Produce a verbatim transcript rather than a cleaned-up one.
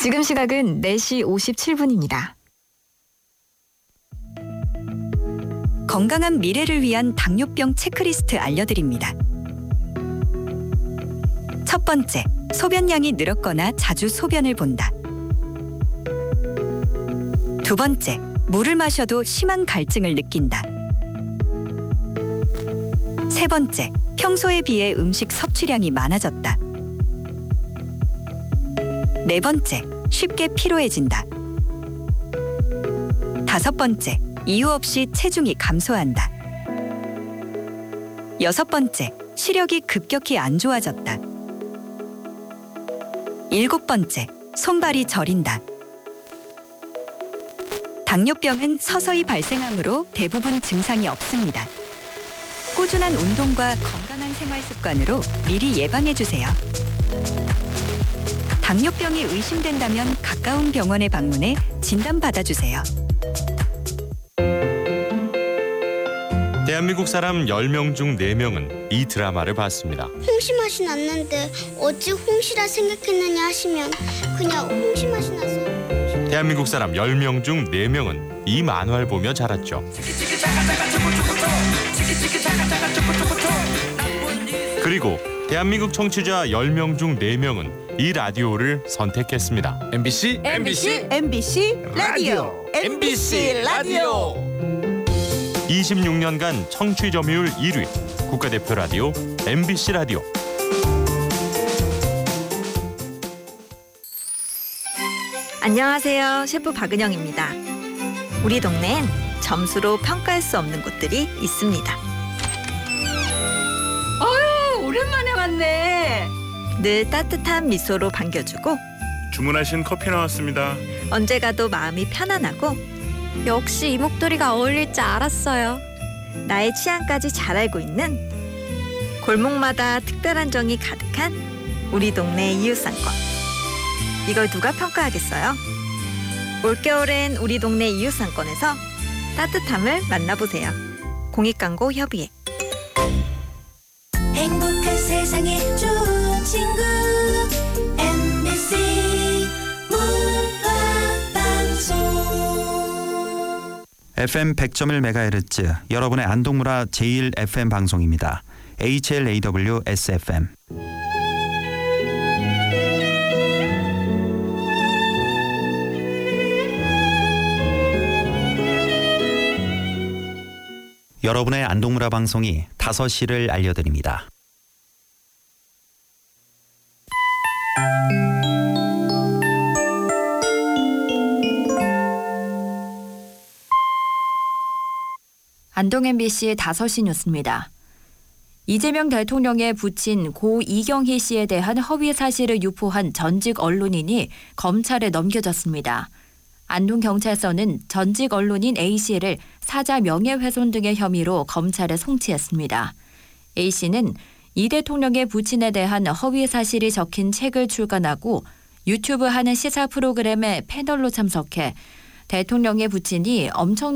지금 시각은 네 시 오십칠 분입니다. 건강한 미래를 위한 당뇨병 체크리스트 알려드립니다. 첫 번째, 소변량이 늘었거나 자주 소변을 본다. 두 번째, 물을 마셔도 심한 갈증을 느낀다. 세 번째, 평소에 비해 음식 섭취량이 많아졌다. 네 번째, 쉽게 피로해진다. 다섯 번째, 이유 없이 체중이 감소한다. 여섯 번째, 시력이 급격히 안 좋아졌다. 일곱 번째, 손발이 저린다. 당뇨병은 서서히 발생하므로 대부분 증상이 없습니다. 꾸준한 운동과 건강한 생활 습관으로 미리 예방해 주세요. 당뇨병이 의심된다면 가까운 병원에 방문해 진단받아 주세요. 대한민국 사람 열 명 중 네 명은 이 드라마를 봤습니다. 홍시 맛이 났는데 어찌 홍시라 생각했느냐 하시면 그냥 홍시 맛이 나서. 대한민국 사람 열 명 중 네 명은 이 만화를 보며 자랐죠. 그리고 대한민국 청취자 열 명 중 네 명은 이 라디오를 선택했습니다. 엠비씨 엠비씨 엠비씨 라디오 엠비씨 라디오. 이십육 년간 청취 점유율 일 위 국가대표 라디오 엠비씨 라디오. 안녕하세요. 셰프 박은영입니다. 우리 동네엔 점수로 평가할 수 없는 곳들이 있습니다. 어휴, 오랜만에 왔네. 늘 따뜻한 미소로 반겨주고 주문하신 커피 나왔습니다. 언제 가도 마음이 편안하고 역시 이 목도리가 어울릴 줄 알았어요. 나의 취향까지 잘 알고 있는 골목마다 특별한 정이 가득한 우리 동네 이웃상권. 이걸 누가 평가하겠어요? 올겨울엔 우리 동네 이웃상권에서 따뜻함을 만나보세요. 공익광고 협의회. 행복한 세상에 좋은 친구 엠비씨 문화방송. 에프엠 백 점 일 메가헤르츠 여러분의 안동문화 제일 에프엠 방송입니다. 에이치엘에이더블유 에스에프엠. 여러분의 안동문화 방송이 다섯 시를 알려드립니다. 안동 엠비씨 다섯 시 뉴스입니다. 이재명 대통령의 부친 고 이경희 씨에 대한 허위 사실을 유포한 전직 언론인이 검찰에 넘겨졌습니다. 안동경찰서는 전직 언론인 A씨를 사자 명예훼손 등의 혐의로 검찰에 송치했습니다. A씨는 이 대통령의 부친에 대한 허위 사실이 적힌 책을 출간하고 유튜브 하는 시사 프로그램에 패널로 참석해 대통령의 부친이 엄청